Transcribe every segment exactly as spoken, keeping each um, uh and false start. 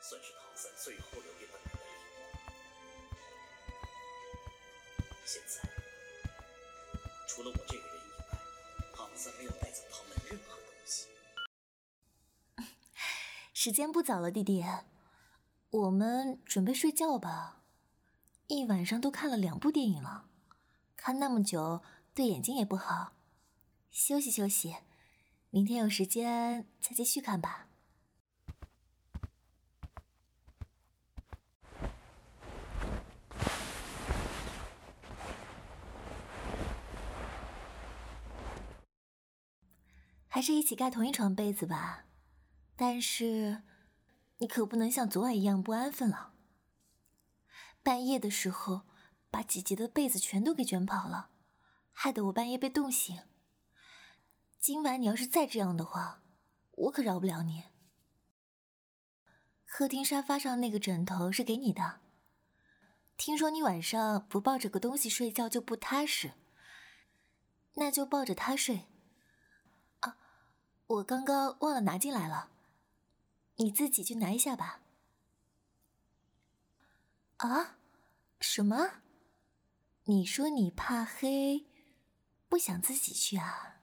算是唐三最后留给本人的礼物。现在，除了我这个人以外，唐三没有带走唐门任何东西。 时间不早了，弟弟，我们准备睡觉吧。一晚上都看了两部电影了，看那么久对眼睛也不好，休息休息，明天有时间再继续看吧。还是一起盖同一床被子吧，但是你可不能像昨晚一样不安分了。半夜的时候把姐姐的被子全都给卷跑了，害得我半夜被冻醒。今晚你要是再这样的话，我可饶不了你。客厅沙发上那个枕头是给你的，听说你晚上不抱着个东西睡觉就不踏实，那就抱着它睡。啊，我刚刚忘了拿进来了，你自己去拿一下吧。啊？什么？你说你怕黑，不想自己去啊？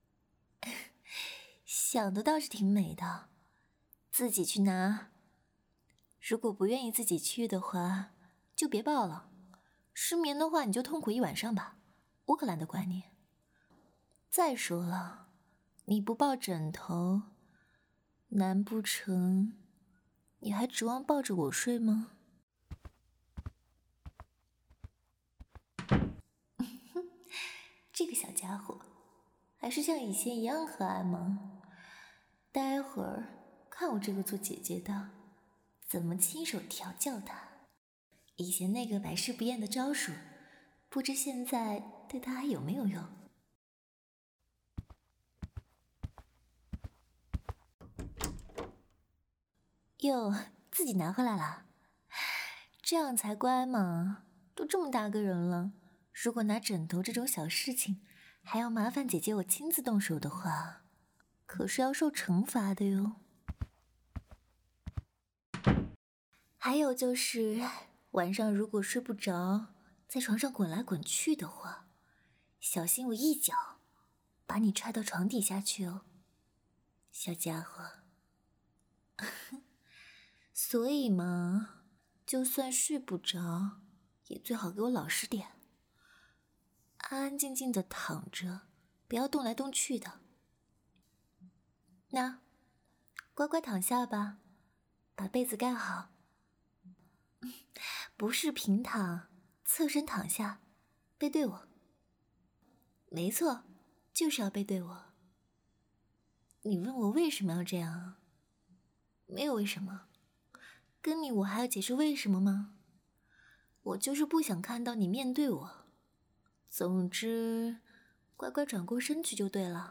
想的倒是挺美的，自己去拿。如果不愿意自己去的话，就别抱了。失眠的话，你就痛苦一晚上吧，我可懒得管你。再说了，你不抱枕头，难不成你还指望抱着我睡吗？这个小家伙，还是像以前一样可爱吗？待会儿看我这个做姐姐的，怎么亲手调教他。以前那个百试不厌的招数，不知现在对他还有没有用？哟，自己拿回来了，这样才乖嘛。都这么大个人了，如果拿枕头这种小事情还要麻烦姐姐我亲自动手的话，可是要受惩罚的哟。还有就是晚上如果睡不着，在床上滚来滚去的话，小心我一脚把你踹到床底下去哦，小家伙。所以嘛，就算睡不着，也最好给我老实点，安安静静的躺着，不要动来动去的。那，乖乖躺下吧，把被子盖好。不是平躺，侧身躺下，背对我。没错，就是要背对我。你问我为什么要这样啊？没有为什么，跟你我还要解释为什么吗？我就是不想看到你面对我。总之，乖乖转过身去就对了。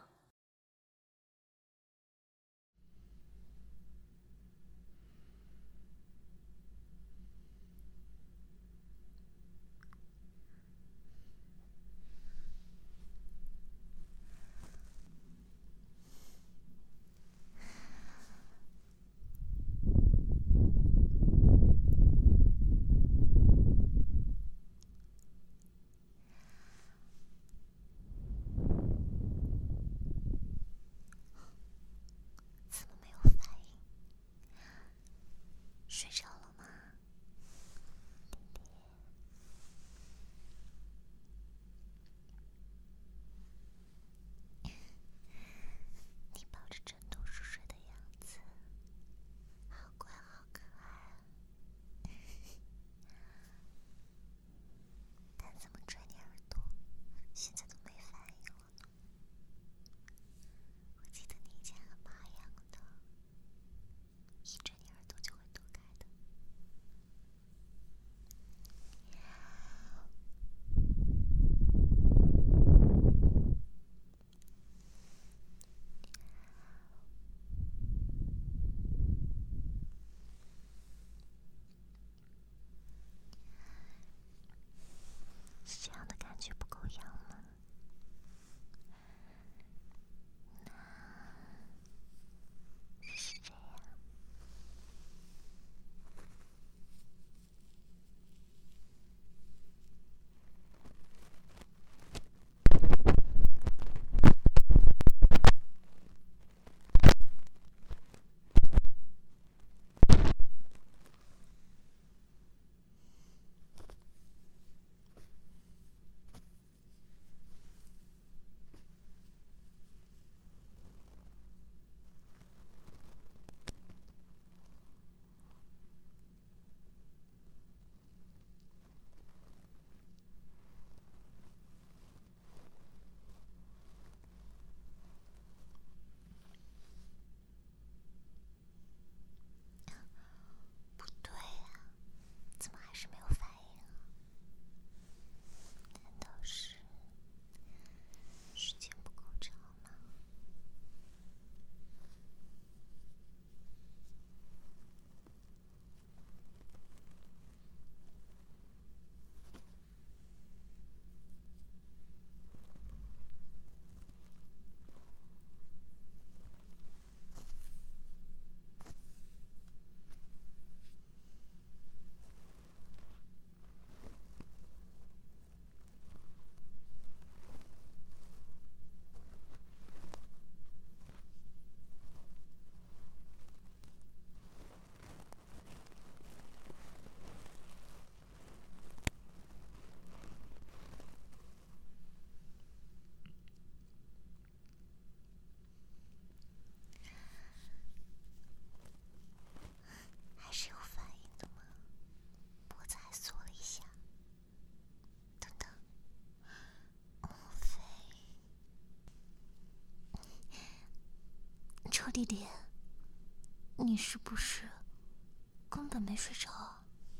弟弟，你是不是根本没睡着啊？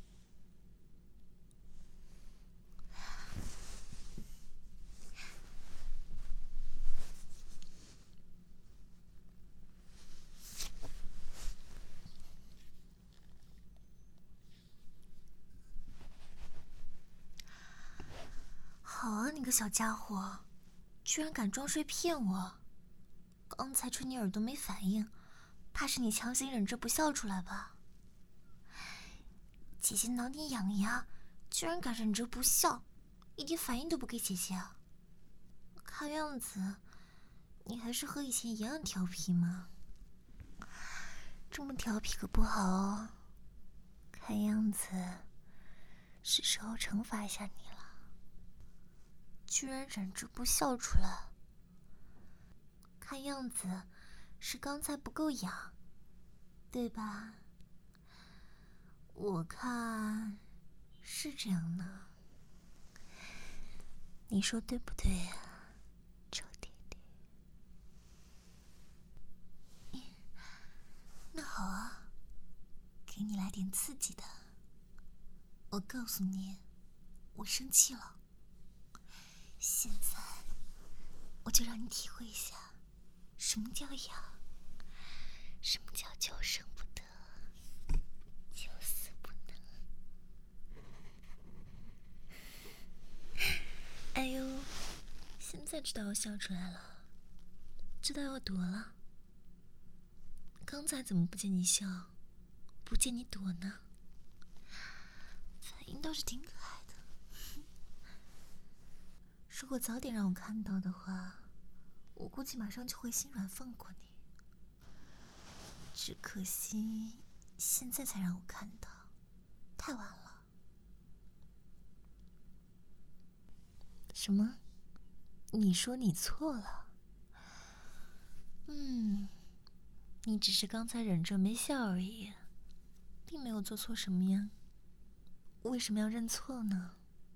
好啊，你个小家伙，居然敢装睡骗我！刚才吹你耳朵没反应，怕是你强行忍着不笑出来吧？姐姐挠你痒痒，居然敢忍着不笑，一点反应都不给姐姐啊！看样子，你还是和以前一样调皮嘛。这么调皮可不好哦，看样子是时候惩罚一下你了。居然忍着不笑出来，看样子是刚才不够痒，对吧？我看是这样的，你说对不对呀，臭弟弟？那好啊，给你来点刺激的。我告诉你，我生气了。现在我就让你体会一下什么叫痒，什么叫求生不得，求死不能。哎呦，现在知道我笑出来了，知道要躲了。刚才怎么不见你笑，不见你躲呢？反应倒是挺可爱的。如果早点让我看到的话，我估计马上就会心软放过你。只可惜现在才让我看到，太晚了。什么？你说你错了？嗯，你只是刚才忍着没笑而已，并没有做错什么呀。为什么要认错呢？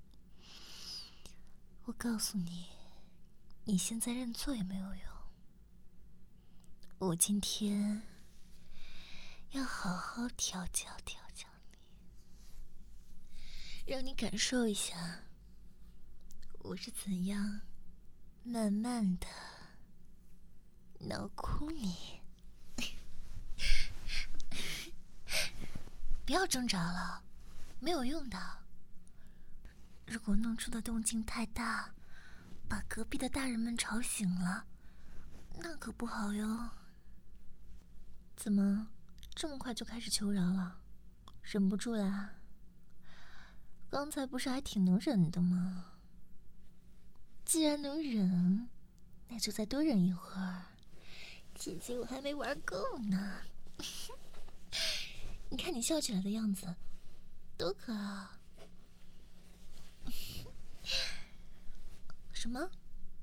我告诉你，你现在认错也没有用。我今天要好好调教调教你，让你感受一下我是怎样慢慢的挠哭你。不要挣扎了，没有用的。如果弄出的动静太大，把隔壁的大人们吵醒了，那可不好哟。怎么这么快就开始求饶了？忍不住啦？刚才不是还挺能忍的吗？既然能忍，那就再多忍一会儿。姐姐我还没玩够呢。你看你笑起来的样子，多可爱！什么？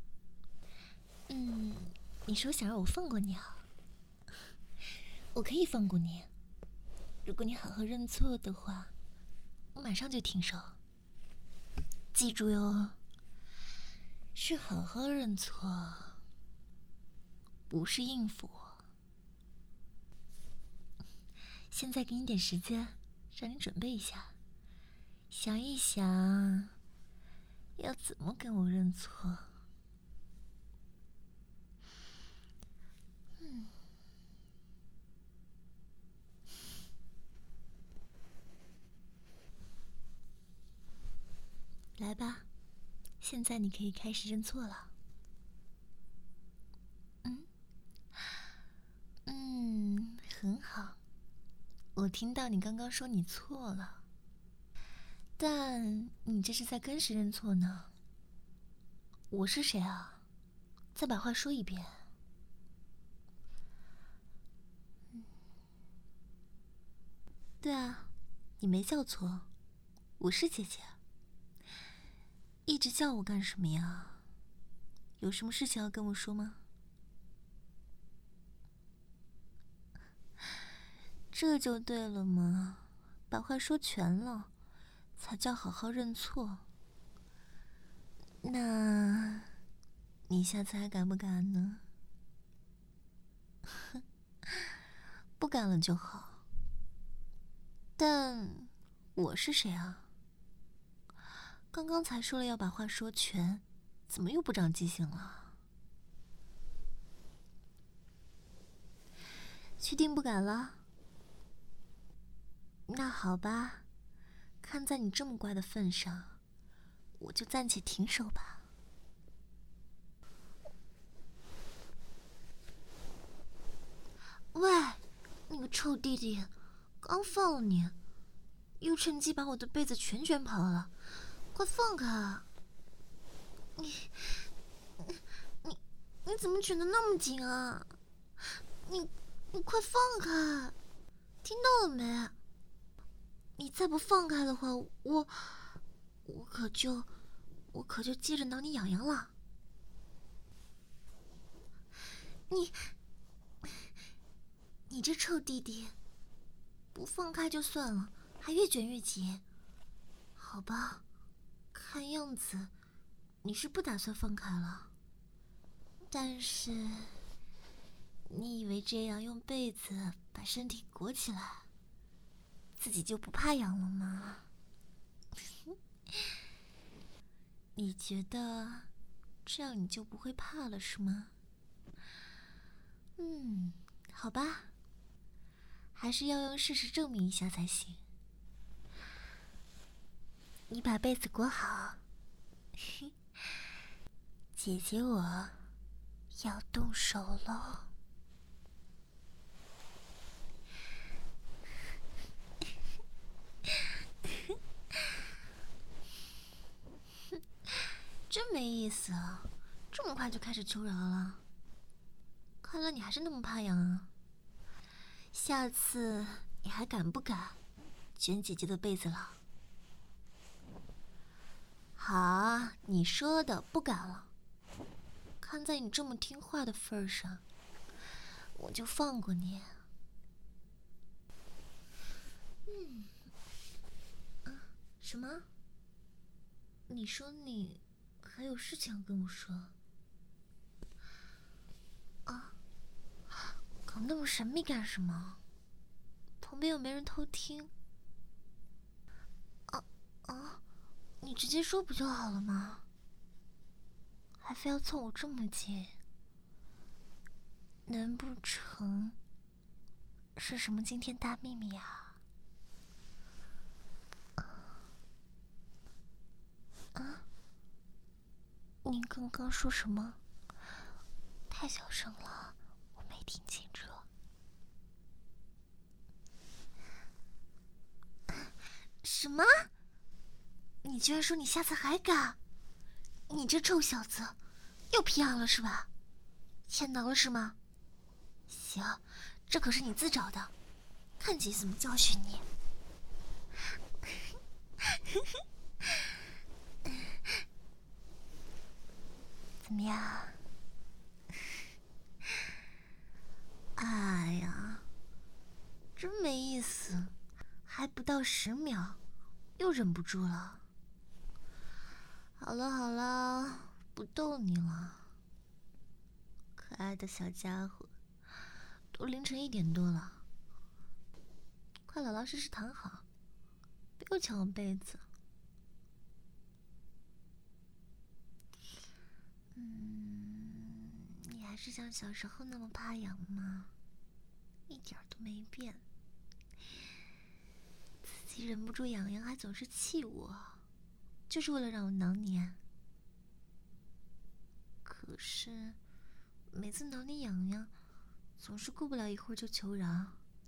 嗯，你说想让我放过你啊？我可以放过你，如果你好好认错的话，我马上就停手。记住哟，是好好认错，不是应付我。现在给你点时间，让你准备一下，想一想要怎么跟我认错。嗯，来吧，现在你可以开始认错了。嗯，嗯，很好。我听到你刚刚说你错了，但你这是在跟谁认错呢？我是谁啊？再把话说一遍。对啊，你没叫错，我是姐姐。一直叫我干什么呀？有什么事情要跟我说吗？这就对了嘛，把话说全了，才叫好好认错。那，你下次还敢不敢呢？ 不敢了就好。但我是谁啊？刚刚才说了要把话说全，怎么又不长记性了？确定不敢了？那好吧，看在你这么乖的份上，我就暂且停手吧。喂，你个臭弟弟，刚放了你，又趁机把我的被子全卷跑了，快放开啊！你你你你怎么卷得那么紧啊？你你快放开，听到了没？你再不放开的话，我我可就我可就接着挠你痒痒了。你你这臭弟弟，不放开就算了，还越卷越紧。好吧，看样子你是不打算放开了。但是你以为这样用被子把身体裹起来，自己就不怕痒了吗？你觉得这样你就不会怕了是吗？嗯，好吧，还是要用事实证明一下才行。你把被子裹好，姐姐我要动手喽。真没意思啊，这么快就开始求饶了。看来你还是那么怕痒啊。下次你还敢不敢卷姐姐的被子了？好啊，你说的不敢了。看在你这么听话的份上，我就放过你。嗯，啊，什么？你说你还有事情要跟我说？啊，搞那么神秘干什么？旁边又没人偷听。啊啊，你直接说不就好了吗？还非要凑我这么近？难不成是什么惊天大秘密啊？啊？您刚刚说什么？太小声了，我没听清楚。什么？你居然说你下次还敢？你这臭小子，又皮痒了是吧？欠挠了是吗？行，这可是你自找的，看姐怎么教训你。怎么样？哎呀，真没意思，还不到十秒，又忍不住了。好了好了，不逗你了，可爱的小家伙，都凌晨一点多了，快老老实实躺好，不要抢我被子。嗯，你还是像小时候那么怕痒吗？一点都没变，自己忍不住痒痒，还总是气我，就是为了让我挠你。可是每次挠你痒痒，总是过不了一会儿就求饶。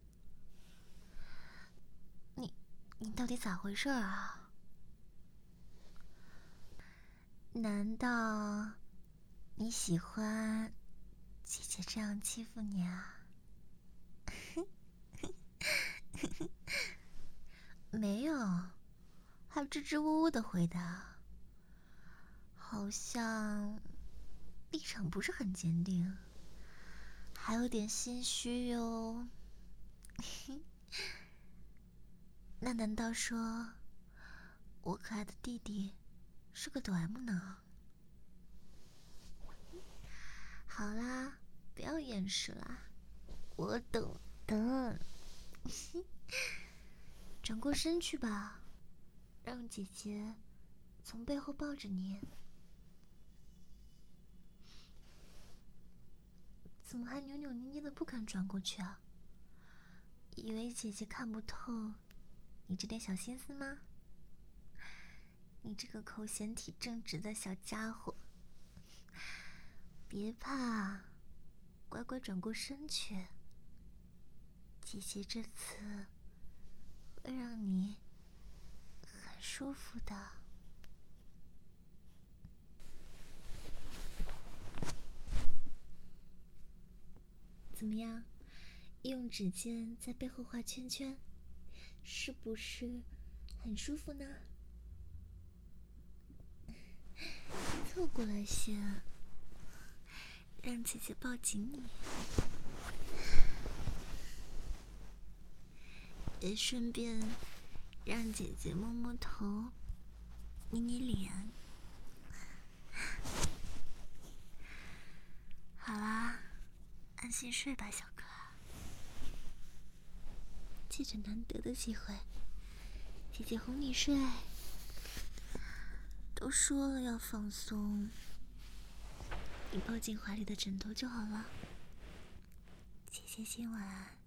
你，你到底咋回事啊？难道你喜欢姐姐这样欺负你啊？没有，还支支吾吾的回答，好像立场不是很坚定，还有点心虚哟。那难道说我可爱的弟弟是个抖 M 呢？好啦，不要掩饰啦， 我懂的。转过身去吧，让姐姐从背后抱着你。怎么还扭扭捏捏的不肯转过去啊？以为姐姐看不透你这点小心思吗？你这个口嫌体正直的小家伙，别怕，乖乖转过身去。姐姐这次会让你很舒服的。怎么样？用指尖在背后画圈圈，是不是很舒服呢？凑过来些，让姐姐抱紧你，也顺便让姐姐摸摸头，捏捏脸。好啦，安心睡吧，小可爱。借着难得的机会，姐姐哄你睡。都说了要放松，你抱进怀里的枕头就好了。姐姐今晚